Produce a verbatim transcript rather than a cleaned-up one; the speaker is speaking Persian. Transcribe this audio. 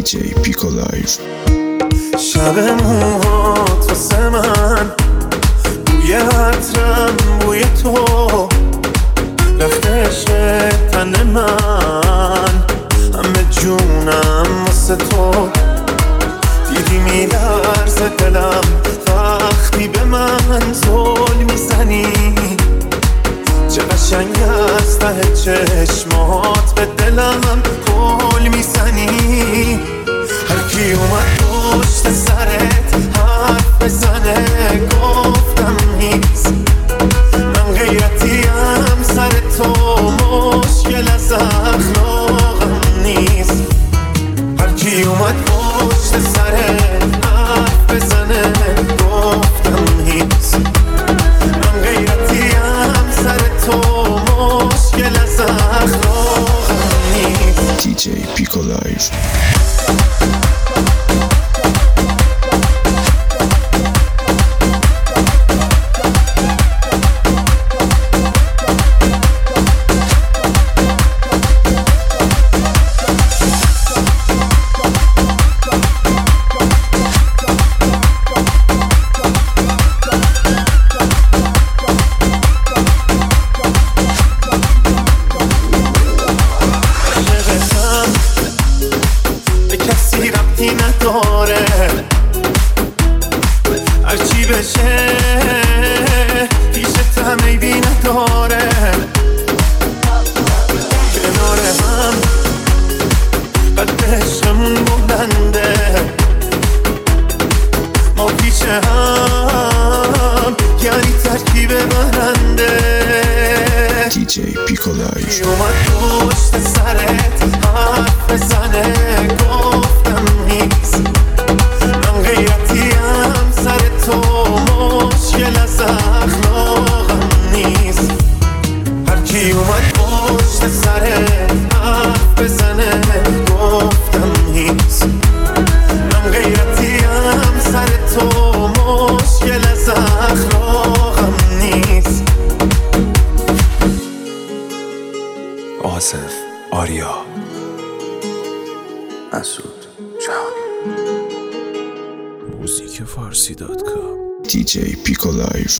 دیجی پیکو لایف. شب موهات واسه من بوی عطرم، بوی تو رخت عشق تن من، همه جونم واسه تو. دیدی میلرزه دلم وقتی به من زل میزنی، چه قشنگ از ته چشمات به دلم گل میزنی. هرکی اومد پشت سرت حرف بزنه گفتم نیست، من غیرتیم سر تو مشکل از اخلاقم نیست. هرکی اومد پشت سرت حرف بزنه گفتم نیست، من غیرتیم سر تو مشکل از اخلاقم نیست. دیجی پیکو لایف. نداره هرچی بشه پیشت هم عیبی نداره. کنار هم قد عشقمون بلنده، ما پیش هم یعنی ترکیب برنده. دیجی پیکو لایف. اومد پشت سرت حرف بزنه گفتم نیست، من غیرتیم سر تو مشکل از اخلاقم نیست. هرکی اومد پشت سرت حرف بزنه گفتم نیست، من غیرتیم سر تو مشکل از اخلاقم نیست. آصف آریا مسعود جهانی. موزیک فارسی دات کام. دیجی پیکو لایف.